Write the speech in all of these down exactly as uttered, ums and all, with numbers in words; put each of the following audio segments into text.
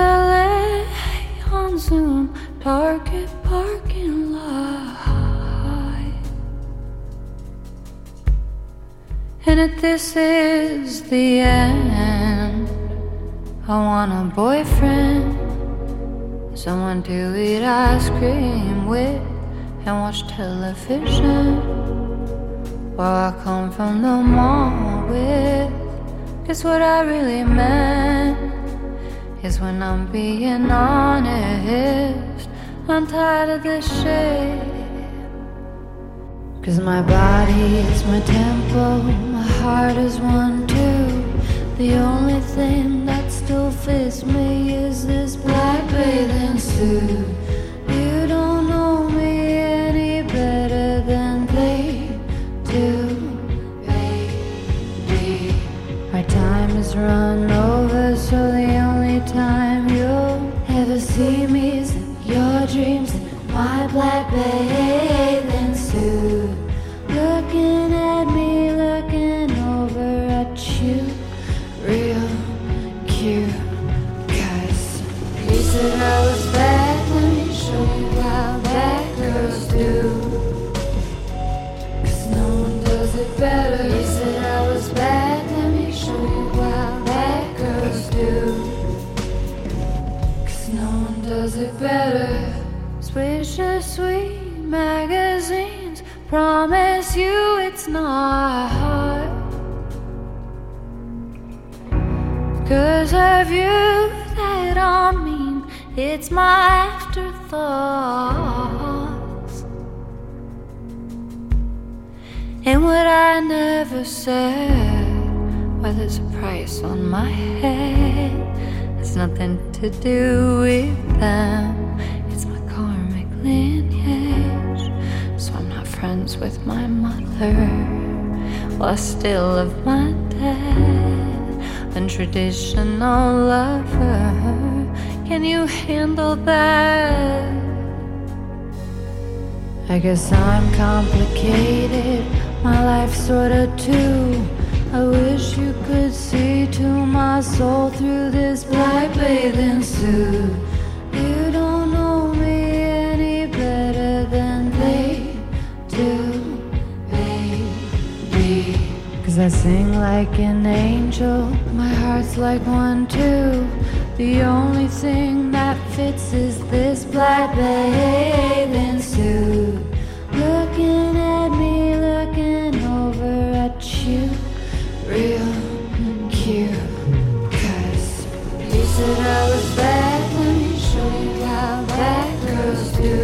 L A on Zoom, Target parking lot. And if this is the end, I want a boyfriend, someone to eat ice cream with and watch television, while I come from the mall with. Guess what I really meant is when I'm being honest, I'm tired of this shit. Cause my body is my temple, my heart is one too. The only thing that still fits me is this black bathing suit. You don't know me any better than they do, baby. Our time is run over, so the only time you'll ever see me is in your dreams in my black bathing suit. Looking at me, looking over at you, real cute. Cause you said I was bad, let me show you how bad girls do. Cause no one does it better. You said I was bad, let me show you how bad girls do. Cause no one does it better. Swisher Sweet magazines promise you it's not hard. Cause of you that I mean, it's my afterthoughts. And what I never said, well, there's a price on my head. It's nothing to do with them, it's my karmic lineage. So I'm not friends with my mother, well, I still love my dad, untraditional lover. Can you handle that? I guess I'm complicated, my life's sorta too. I wish you could see to my soul through this black bathing suit. You don't know me any better than they do, baby. Cause I sing like an angel, my heart's like one too. The only thing that fits is this black bathing suit. Looking at me, looking over at you, real cute. Cause you said I was bad, let me show you how bad girls do.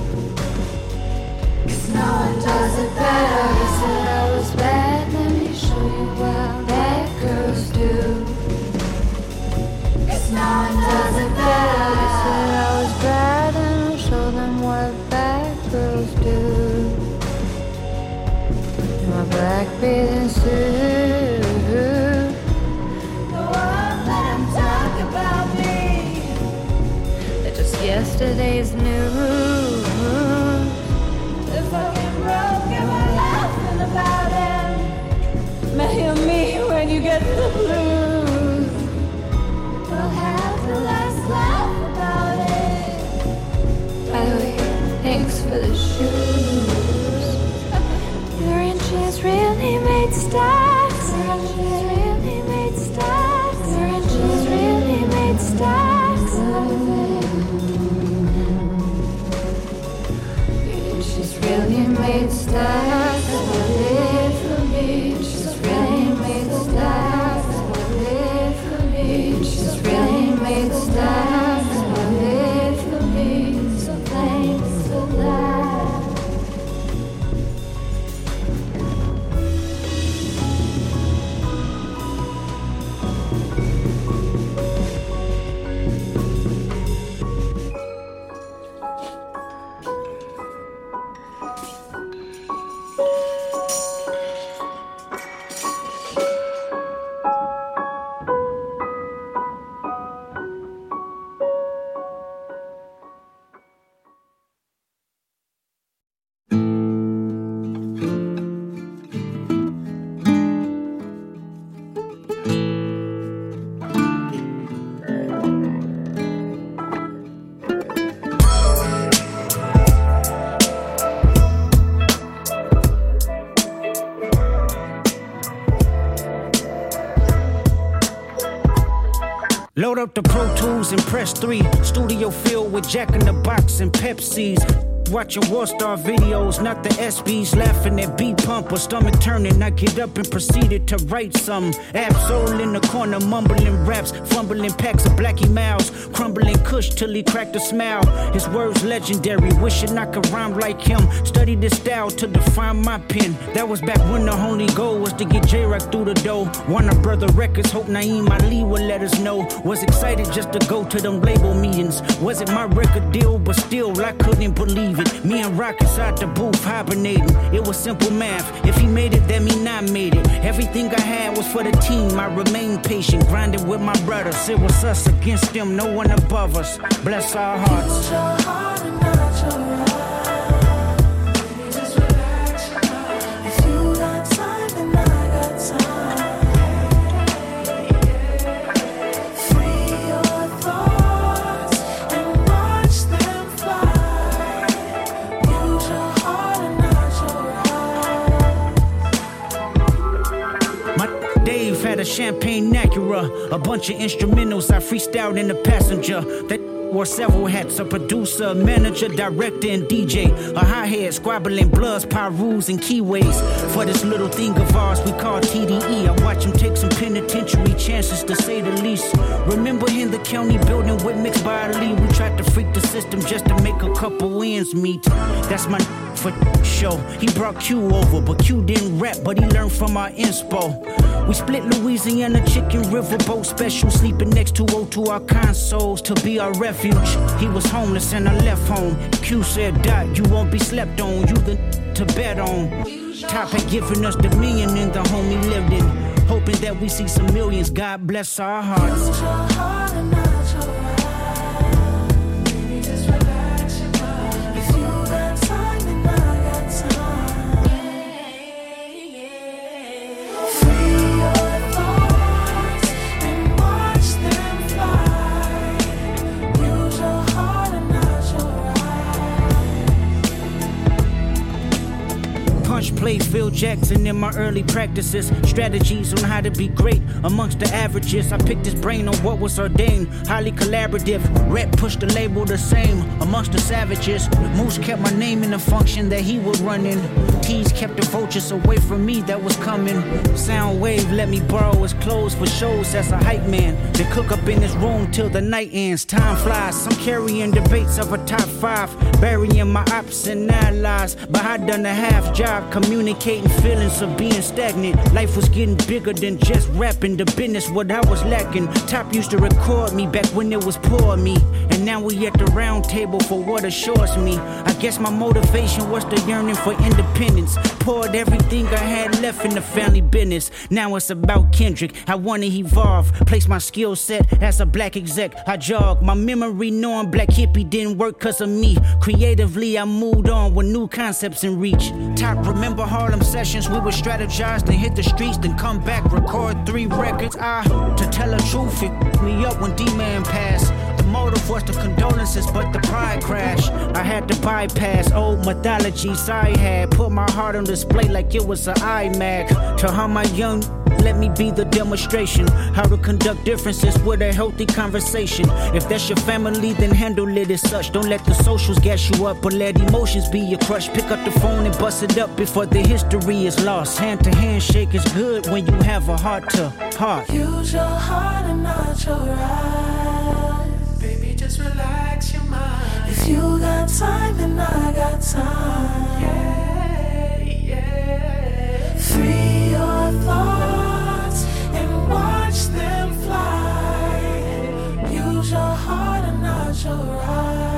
Cause no one does it better. You said I was bad, let me show you how bad girls do. Cause no one does it better. You said I was bad, and I'll show them what bad girls do. In my black bathing suit, go on, let them talk about me. They're just yesterday's news. They're fucking broke and we're laughing about it. Mail me when you get the blues. We'll have the last laugh about it. By the way, thanks for the shoes. Your inches really made stacks. Your inches really made stacks. Your inches really made stacks of it. Your inches really made stacks of it for me. She's really made stacks of it for me. She's really made stacks of it for me. So thanks for that. up the Pro Tools and press three. Studio filled with Jack in the Box and Pepsis. Watching War Star videos, not the S Bs. Laughing at B-Pump or stomach turning. I get up and proceeded to write some. Absol in the corner, mumbling raps. Fumbling packs of Blackie Mouse. Crumbling Kush till he cracked a smile. His words legendary, wishing I could rhyme like him. Studied his style to define my pen. That was back when the only goal was to get J-Rock through the door. Warner Brother Records, hope Naeem Ali would let us know. Was excited just to go to them label meetings. Wasn't my record deal, but still I couldn't believe it. Me and Rock inside the booth hibernating. It was simple math. If he made it, that mean I made it. Everything I had was for the team. I remained patient, grinding with my brothers. It was us against them, no one above us. Bless our hearts. Use your heart and not your eyes. Just relax your mind. If you got time, then I got time. Free your thoughts and watch them fly. Use your heart and not your eyes. My Dave had a champagne Acura, a bunch of instrumentals I freestyled in the passenger. That wore several hats, a producer, manager, director, and D J. A hi-hat, squabbling bloods, pyrus, and keyways. For this little thing of ours we call T D E. I watch him take some penitentiary chances, to say the least. Remember in the county building with Mixed by Ali, we tried to freak the system just to make a couple ends meet. That's my for show. He brought Q over, but Q didn't rap, but he learned from our inspo. We split Louisiana chicken riverboat special, sleeping next to O to our consoles to be our refuge. He was homeless and I left home. Q said, Dot, you won't be slept on, you the to bet on. Top had given us the million in the home he lived in, hoping that we see some millions. God bless our hearts. Use your heart and not your eyes. Baby, just relax your mind. If you got time, then I got time. Free your thoughts and watch them fly. Use your heart and not your eyes. Punch play Phil Jackson in my early practices. Strategies on how to be great amongst the averages. I picked his brain on what was ordained. Highly collaborative. Rep pushed the label the same amongst the savages. Moose kept my name in the function that he would run in. Keys kept the vultures away from me that was coming. Soundwave let me borrow his clothes for shows as a hype man. They cook up in his room till the night ends. Time flies. I'm carrying debates of a top five. Burying my ops and allies. But I done a half job communicating feelings of being stagnant. Life was getting bigger than just rapping. The business what I was lacking. Top used to record me back when it was poor me. And now we at the round table for what assures me. I guess my motivation was the yearning for independence. Poured everything I had left in the family business. Now it's about Kendrick. I wanna evolve. Place my skill set as a black exec. I jog. My memory knowing Black Hippie didn't work cause of me. Creatively I moved on with new concepts in reach. Top remember Harlem sessions. We would strategize, then hit the streets, then come back, record three records. I, to tell the truth, it me up when D-Man passed. The motive was the condolences, but the pride crashed. I had to bypass old mythologies I had. Put my heart on display like it was an iMac. To how my young let me be the demonstration. How to conduct differences with a healthy conversation. If that's your family, then handle it as such. Don't let the socials gas you up, but let emotions be your crush. Pick up the phone and bust it up before the history is lost. Hand to hand shake is good when you have a heart to heart. Use your heart and not your eyes. Baby, just relax your mind. If you got time, then I got time. Yeah, yeah. Free your thoughts and watch them fly. Use your heart and not your eyes.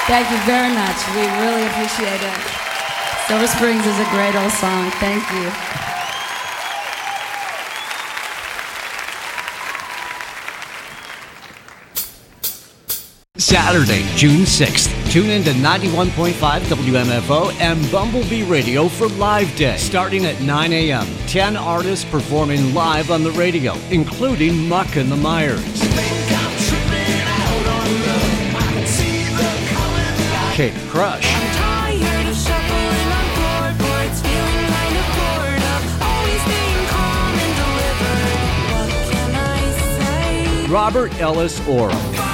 Thank you very much. We really appreciate it. Silver Springs is a great old song. Thank you. Saturday, June sixth. Tune in to ninety-one point five W M F O and Bumblebee Radio for Live Day. Starting at nine a.m., ten artists performing live on the radio, including Muck and the Myers. Kate Crush. I'm tired of shuffling on floorboards, feeling kind of bored of always being calm and delivered. What can I say? Robert Ellis Orr.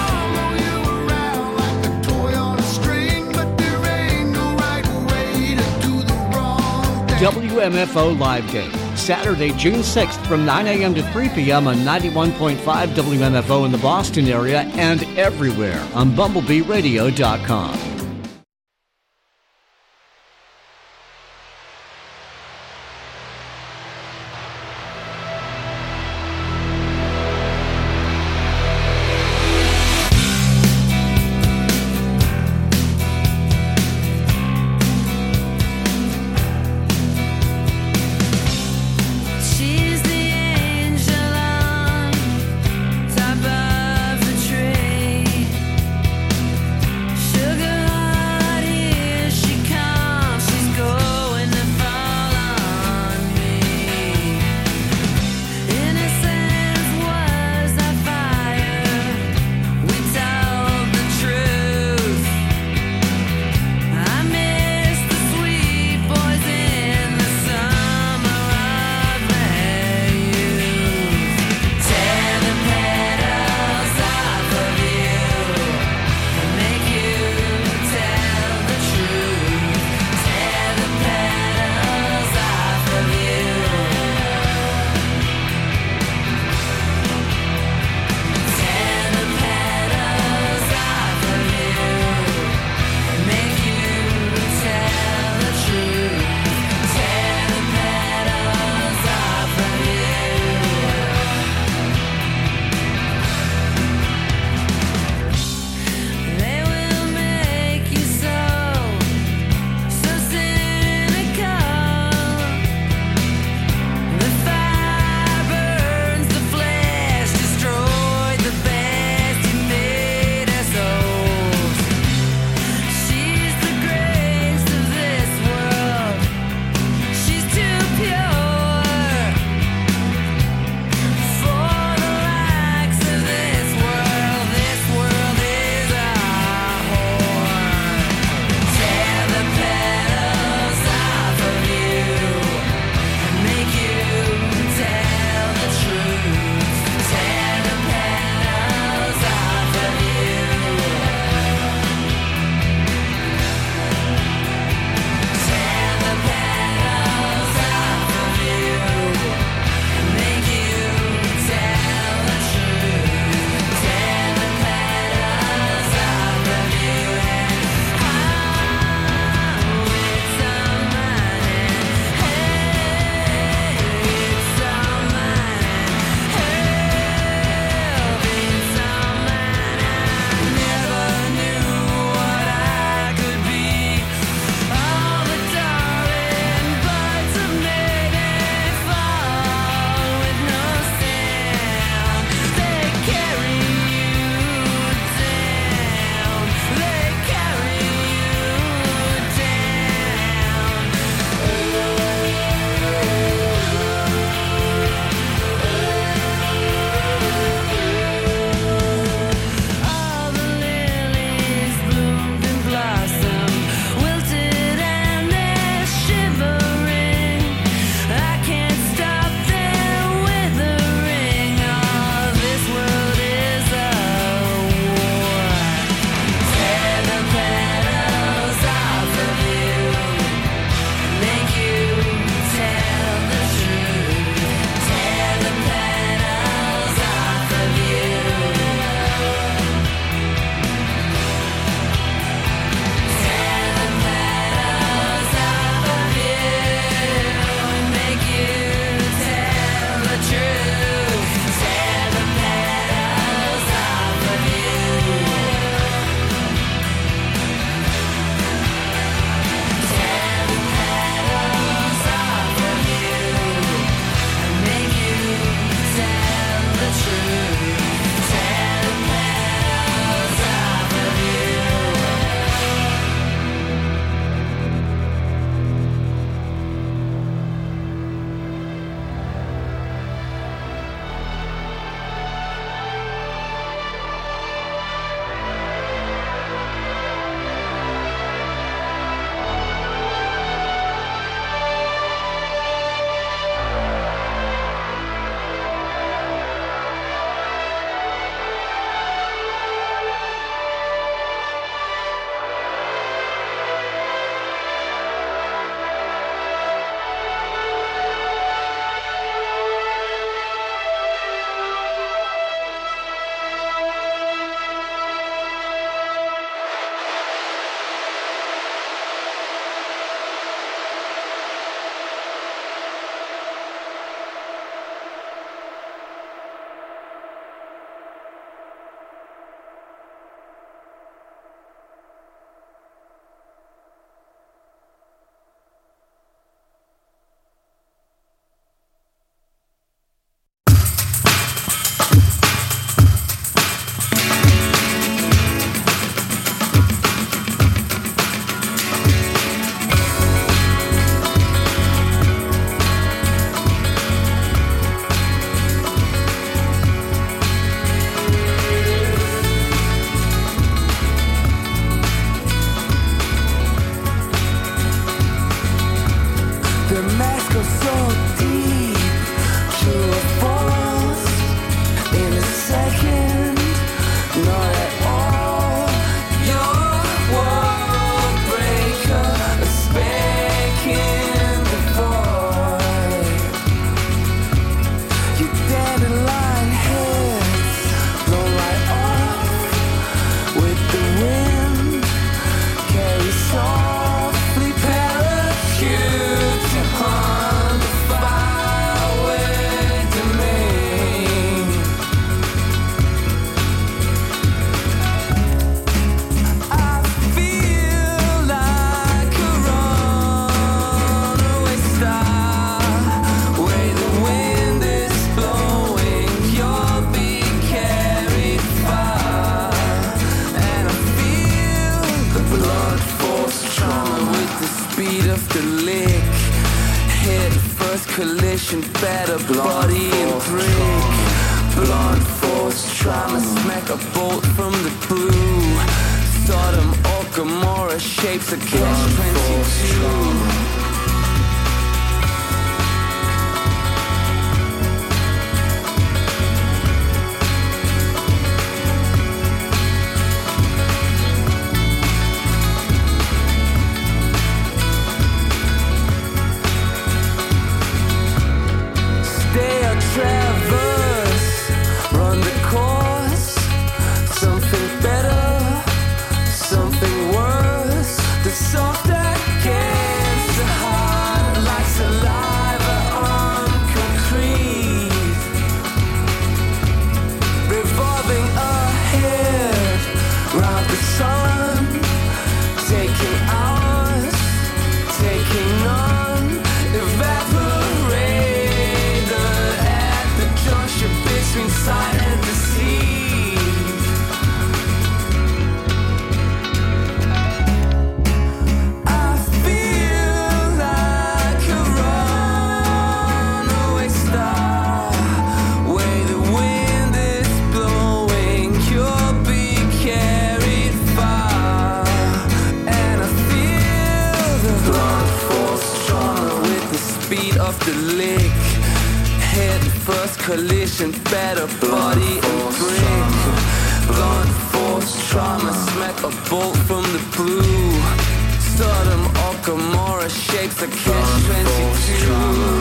W M F O Live Day, Saturday, June sixth from nine a.m. to three p.m. on ninety-one point five W M F O in the Boston area and everywhere on bumblebee radio dot com. She's the angel on top of the tree. Sugar The mask goes so deep, true or false, in a second, not at all. You're a world breaker, a speck in the void. Your dandelion heads blow right off with the wind. Carry softly parachute upon the fireway domain. I feel like a runaway star, where the wind is blowing, you'll be carried far. And I feel the blood force trauma with the speed of the lick. Head first collision, better body and brick. Blunt force trauma, smack a bolt from the blue. Sodom or Gomorrah shapes a catch twenty-two. Stay or traverse, run the course. Something better, something worse. The soft against the heart, like saliva on concrete. Revolving ahead, round the sun. Taking hours, taking none. Evaporated at the junction between sight and deceit. I feel like a runaway star, where the wind is blowing, you'll be carried far. And I feel the blunt force trauma with the speed of the lick. Head first collision, better body and brick. Blunt force trauma, smack a bolt from the blue. Sodom or Gomorrah shapes a catch twenty-two.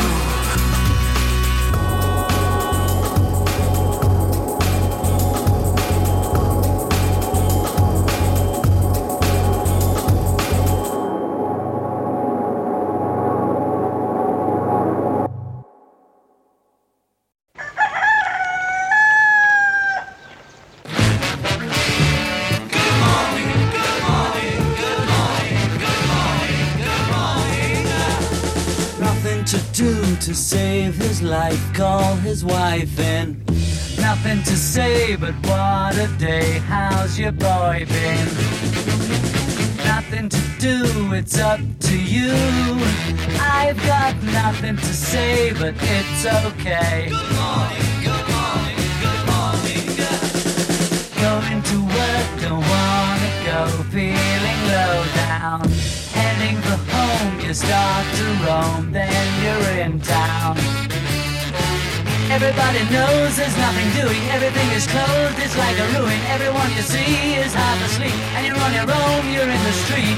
Nothing to do to save his life, call his wife in. Nothing to say but what a day, how's your boy been? Nothing to do, it's up to you. I've got nothing to say but it's okay. Good morning, good morning, good morning. Going to work, don't wanna go, feeling low down. Heading for home, you start to roam, then you're in town. Everybody knows there's nothing doing, everything is closed, it's like a ruin. Everyone you see is half asleep, and you're on your own, you're in the street.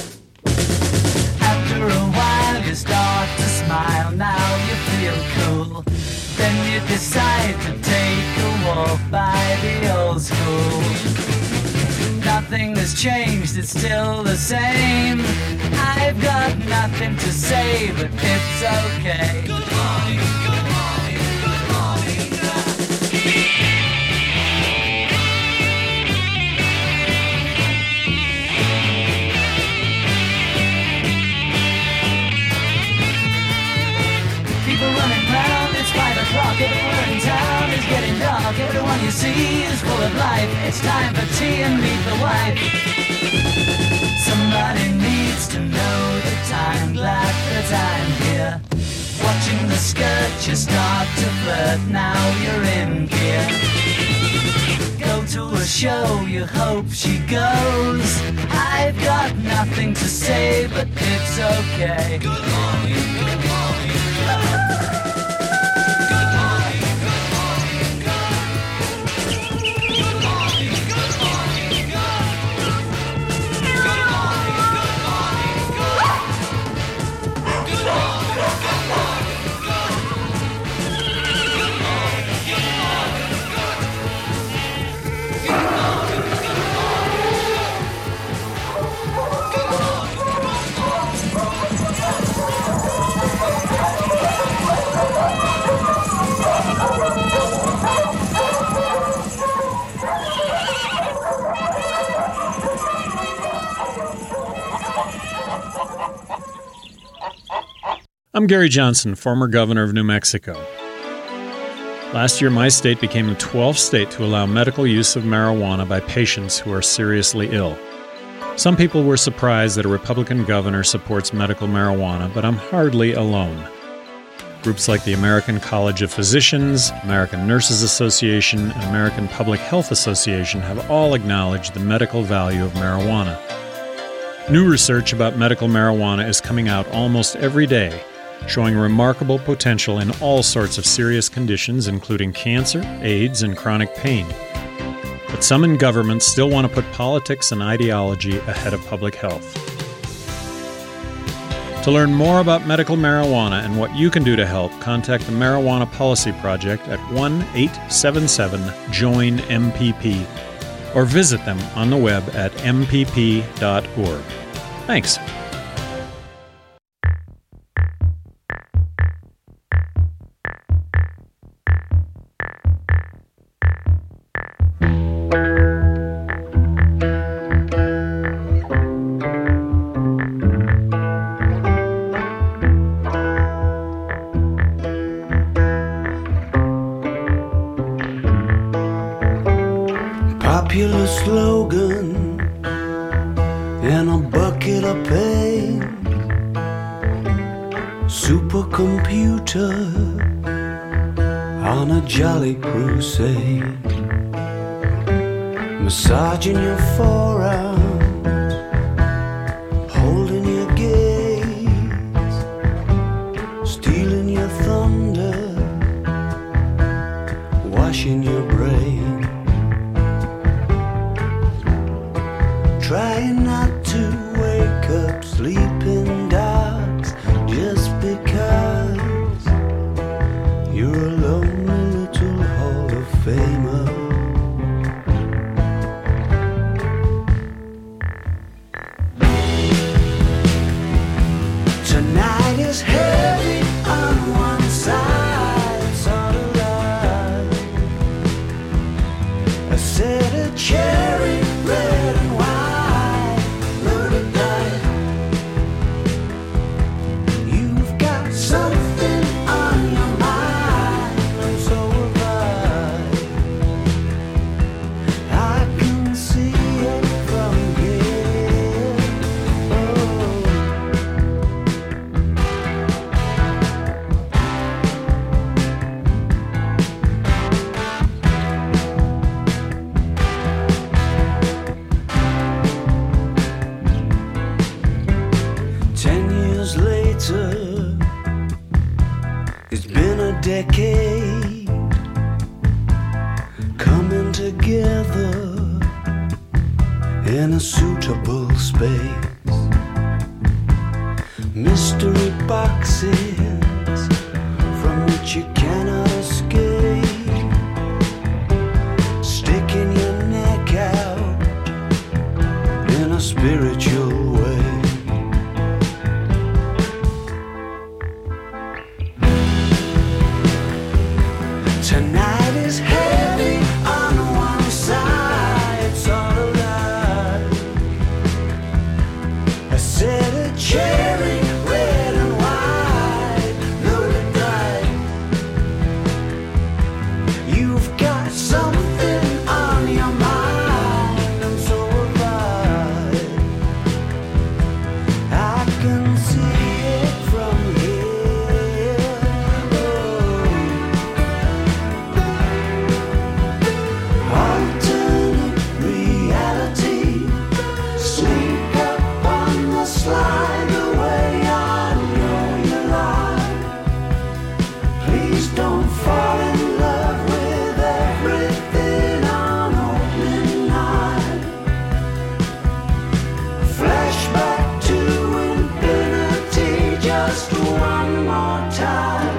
After a while you start to smile, now you feel cool. Then you decide to take a walk by the old school. Nothing has changed, it's still the same. I've got nothing to say, but it's okay. Good morning, good morning, good morning. People running round, it's five o'clock, everywhere in town is getting dark. Everyone you see is full of life. It's time for tea and meet the wife. Somebody needs to know the time, glad that I'm here. Watching the skirt, you start to flirt, now you're in gear. Go to a show, you hope she goes. I've got nothing to say, but it's okay. Good morning, good morning. I'm Gary Johnson, former governor of New Mexico. Last year, my state became the twelfth state to allow medical use of marijuana by patients who are seriously ill. Some people were surprised that a Republican governor supports medical marijuana, but I'm hardly alone. Groups like the American College of Physicians, American Nurses Association, and American Public Health Association have all acknowledged the medical value of marijuana. New research about medical marijuana is coming out almost every day, showing remarkable potential in all sorts of serious conditions, including cancer, AIDS, and chronic pain. But some in government still want to put politics and ideology ahead of public health. To learn more about medical marijuana and what you can do to help, contact the Marijuana Policy Project at one eight seven seven join M P P or visit them on the web at m p p dot org. Thanks. Popular slogan and a bucket of pain. Supercomputer on a jolly crusade. Massaging your forearms, holding your gaze, stealing your thunder, washing your brain. Trying not to wake up sleeping dogs just because you're a lonely little Hall of Famer. Tonight is heavy on one side, sort of like a set of cherry red and white. It's been a decade coming together in a suitable space. Mystery boxes from which you cannot escape, sticking your neck out in a spiritual way. Tonight is heavy on one side, sort of like a set of cherry red and white, loaded bright. You've got something on your mind, and so have I. I can see it from here. Oh. Alternate reality, sneak up on the slide the way I know you lie. Please don't fall in love with everything on opening night. Flashback to infinity just one more time.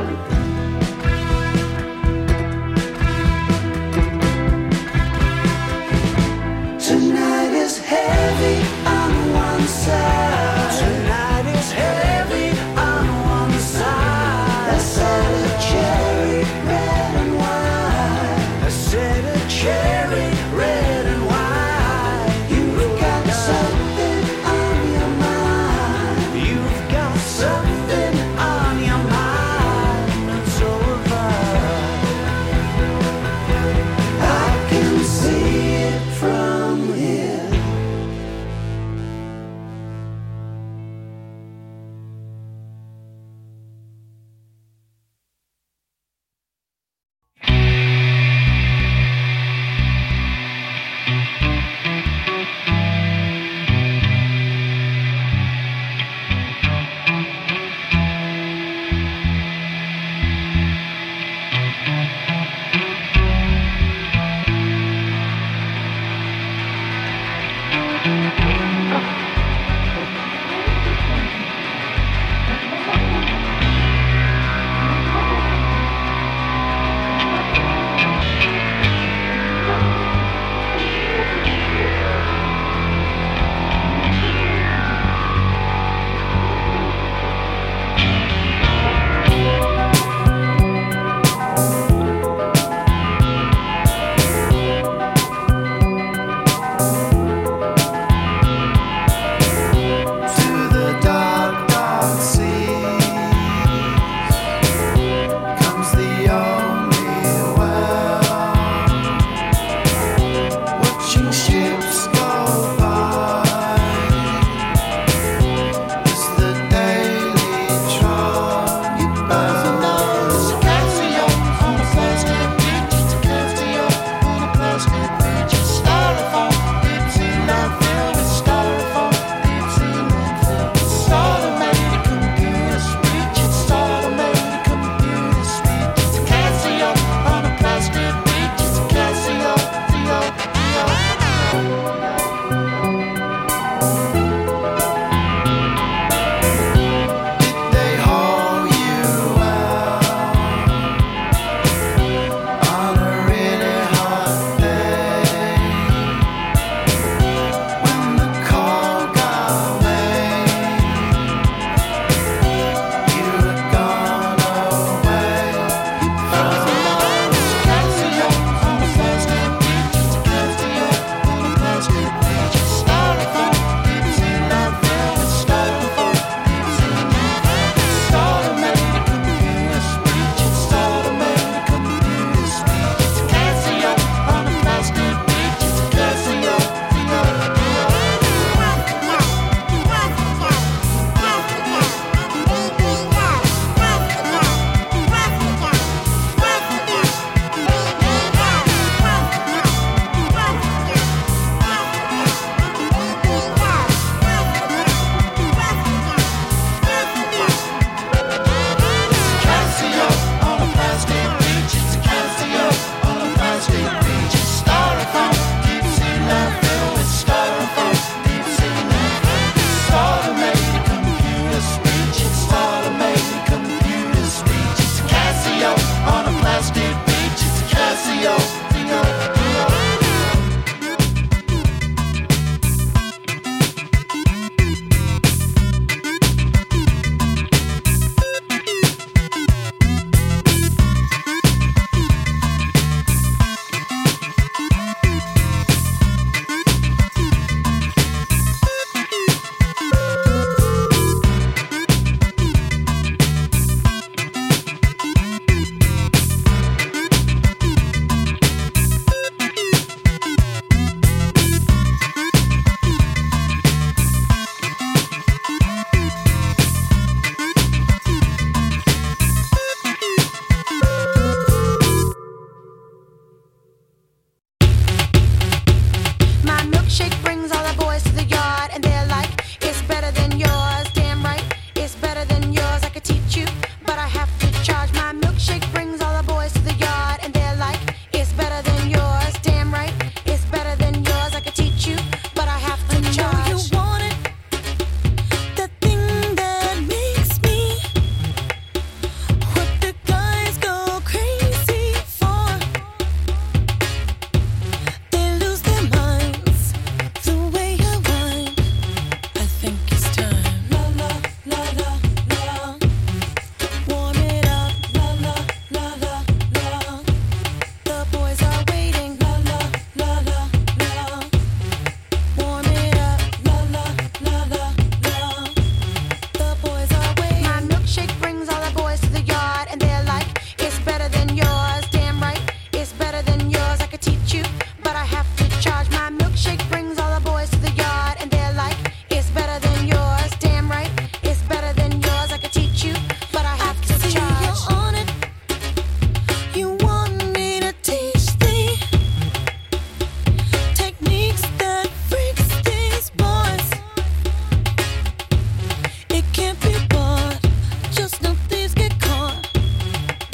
Tonight is heavy on one side. Tonight is heavy on one side. A set of cherry red and white. A set of cherry red and white. You've got something on your mind. You've got something on your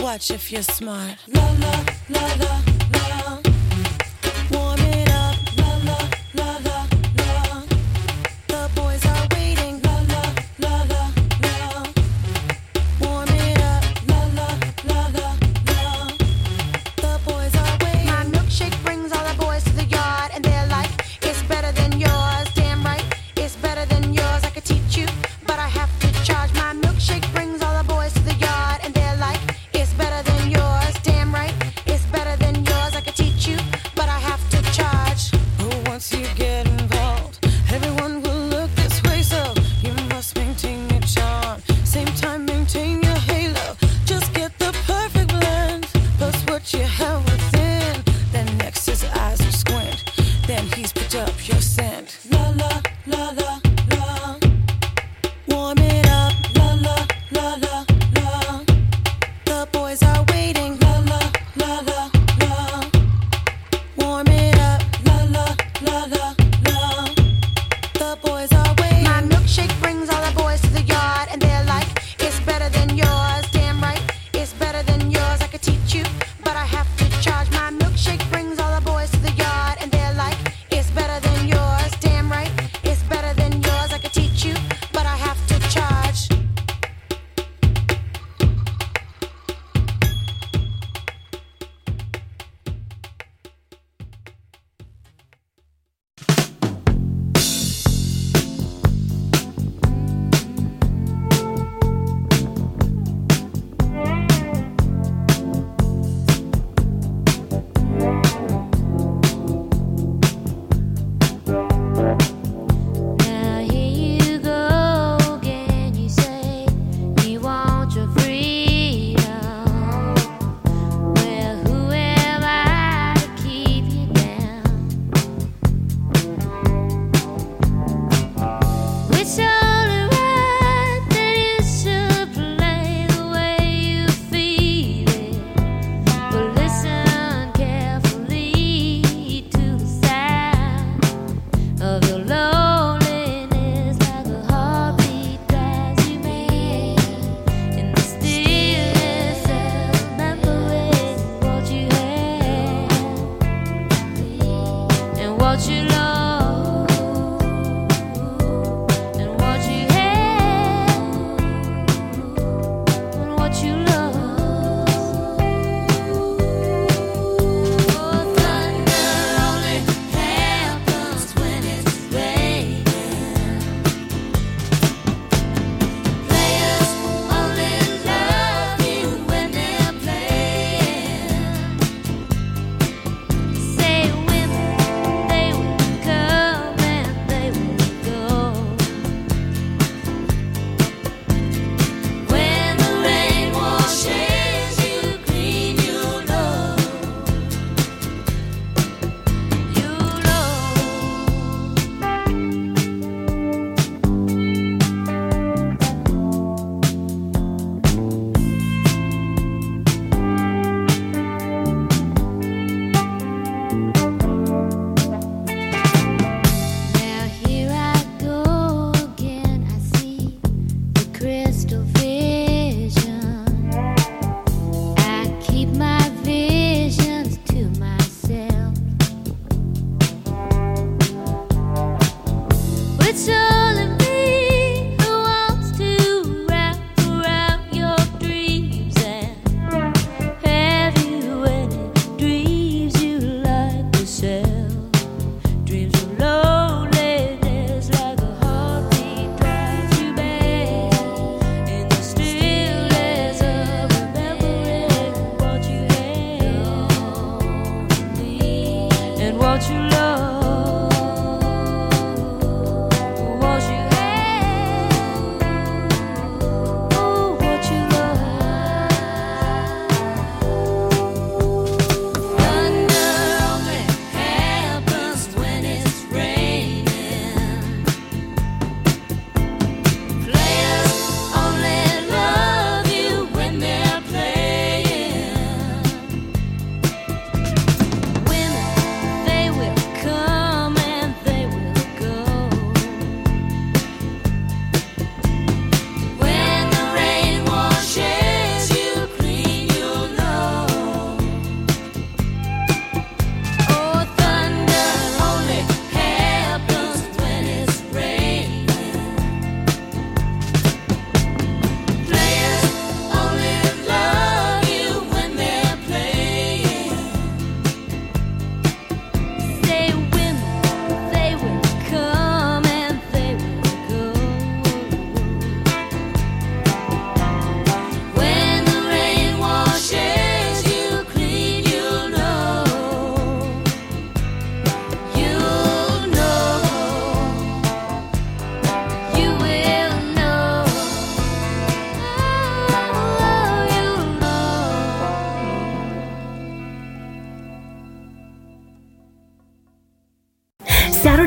Watch if you're smart. La la la la la. Warm it up. La la la la la. The boys are waiting. La la la la la. Warm it up. La la la la la. The boys are waiting. My milkshake brings all the boys to the yard, and they're like, it's better than yours. Damn right, it's better than yours. I could teach you, but I have to charge. My milkshake brings all the boys to the yard, and they're like, it's better than yours. Damn right, it's better than yours.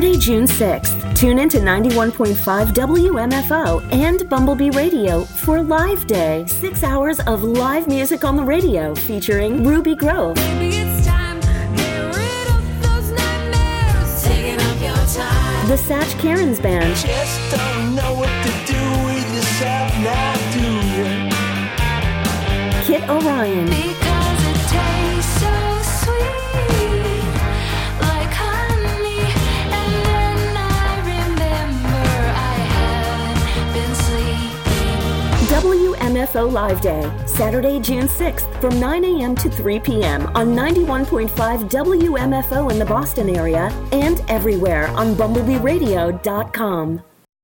Saturday, June sixth. Tune in to ninety-one point five W M F O and Bumblebee Radio for Live Day. Six hours of live music on the radio featuring Ruby Grove, Maybe it's time, get rid of those nightmares, taking up your time. the Satch Karens Band, Just don't know what to do with yourself now, do you? Kit Orion, Because it tastes so sweet, like honey, and then I remember I haven't been sleeping. W M F O Live Day, Saturday, June sixth from nine a.m. to three p.m. on ninety-one point five W M F O in the Boston area and everywhere on bumblebee radio dot com.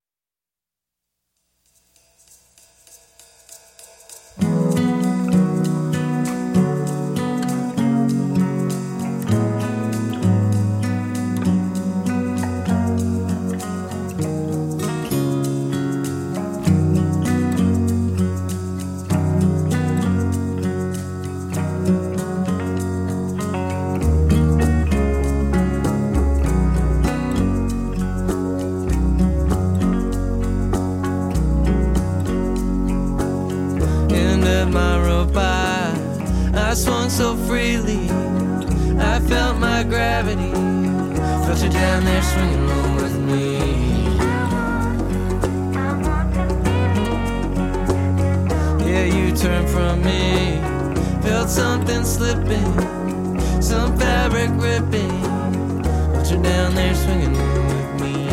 End of my rope, I, I swung so freely. I felt my gravity. Felt you down there swinging low with me. Yeah, you turned from me. Felt something slipping, some fabric ripping. Felt you down there swinging low with me.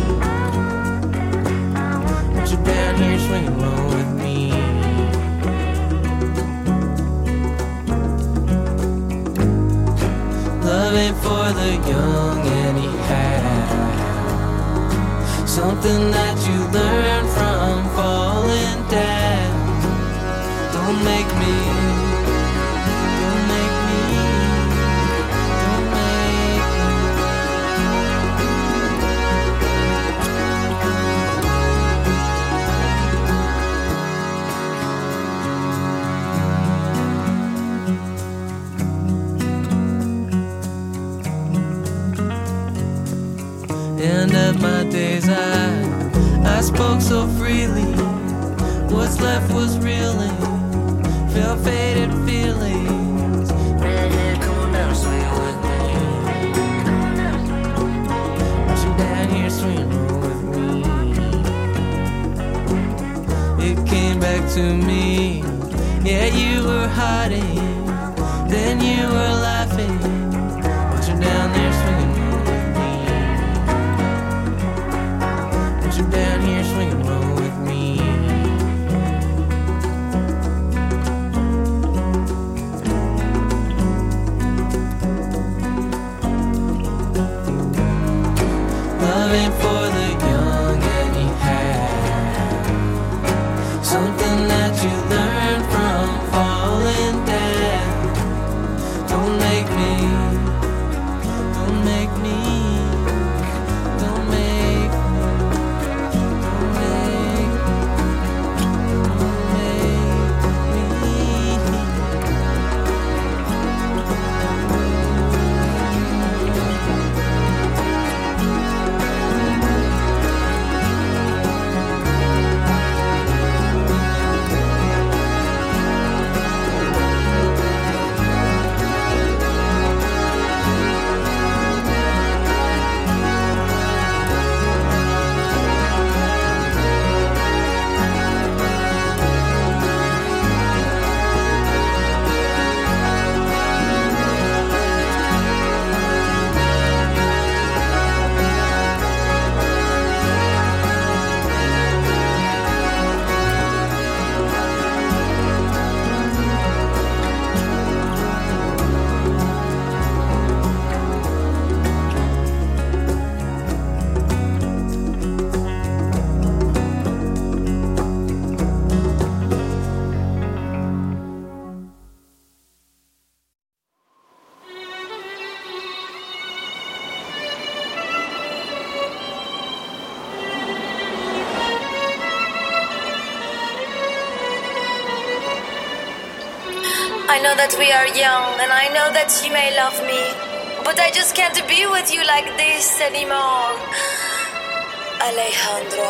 Felt you down here swinging low with me. Loving for the young anyhow. Something that you learn from falling down. Don't make me, don't make me, don't make End of my days, I, I spoke so freely. What's left was reeling. Felt faded feelings. Redhead, come on down, swing with me. Want you down here swinging with me. It came back to me. Yeah, you were hiding. Then you were laughing. Want you down there swinging with me. Want you down here swinging low with me. Loving for the young anyhow. Something that you learn from falling down. Don't make me, don't make me, don't make me, don't make, don't I know that we are young, and I know that you may love me. but I just can't be with you like this anymore. Alejandro.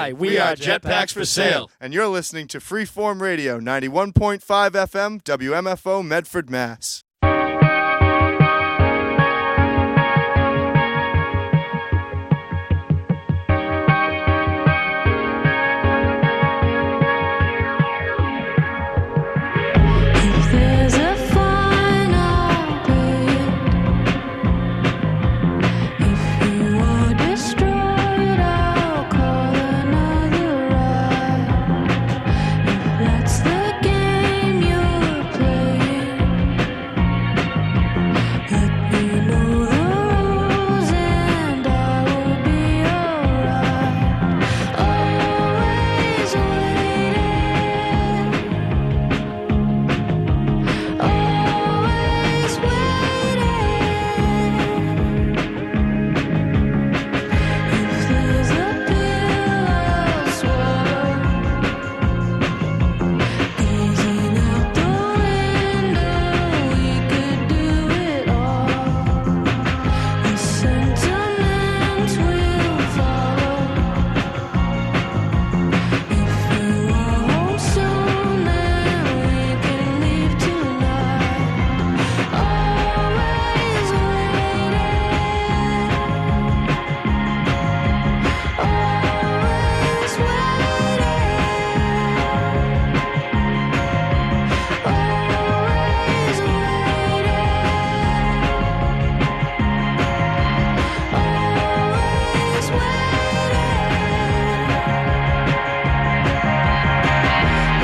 Hi, we are Jetpacks for Sale. And you're listening to Freeform Radio, ninety-one point five F M, W M F O, Medford, Mass.